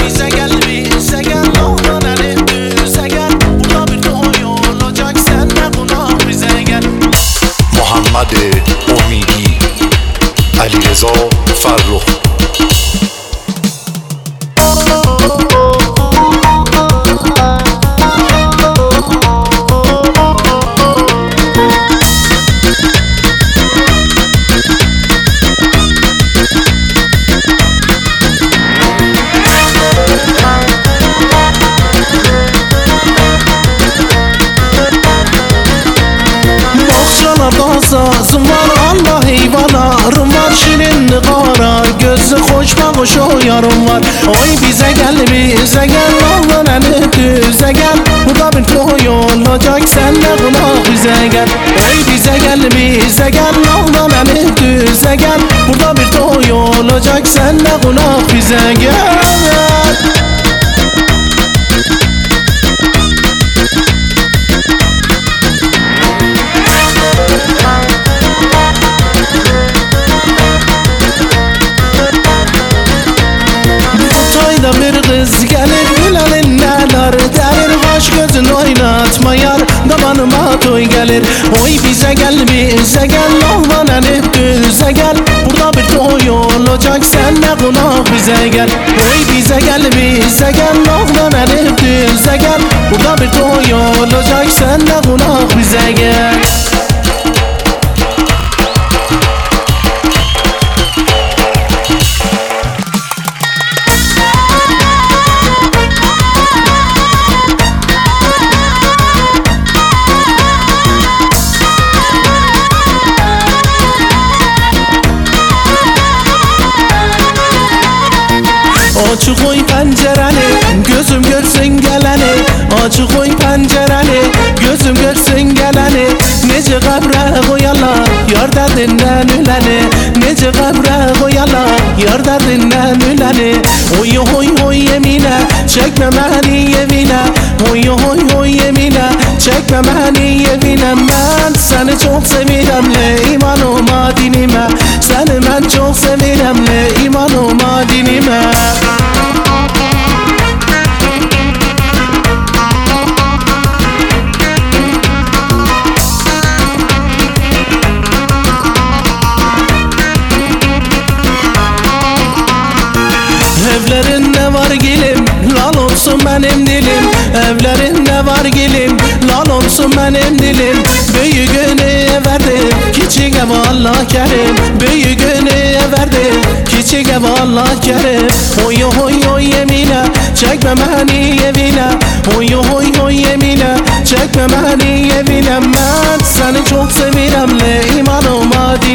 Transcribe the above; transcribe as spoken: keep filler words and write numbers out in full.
bize gel bize gel Oğlan eli düze gel Burada bir toy olacak sen de konak bize gel محمد امیدی علیرضا فرخ Sazım var Allah heyvanlarım var Şirin kara gözü hoş bakış o yarım var Oy bize gel bize gel Oğlan eli düze gel Burada bir toy olacak sen de konak bize gel Oy bize gel bize gel Oğlan eli düze gel Burada bir toy olacak sen de konak bize gel bir kız gelir gülenin neler derir Kaş gözün oynatma yar damanıma toy gelir Oy bize gel bize gel Oğlan eli düze gel Burada bir toy olacak sen de konak bize gel Oy bize gel bize gel Oğlan eli düze gel Burada bir toy olacak sen de konak bize gel Açık koy pencereni, gözüm görsün geleni Açık koy pencereni, gözüm görsün geleni Nece kabre koyarlar, yar derdinden üleni Nece kabre koyarlar, yar derdinden üleni Oy oy oy yemine, çekme beni yemine Oy oy oy yemine, çekme beni yemine Ben seni çok sevirem le imanıma dinime Seni ben çok sevirem le imanıma dinime Evlerinde var gelim, lal olsun benim dilim Evlerinde var gelim, lal olsun benim dilim Büyüğünü verdim, küçüğe Allah kerim Büyüğünü verdim, küçüğe Allah kerim Oy oy oy yemine, çekme beni evine Oy oy oy yemine, çekme beni evine Ben seni çok sevirem le imanıma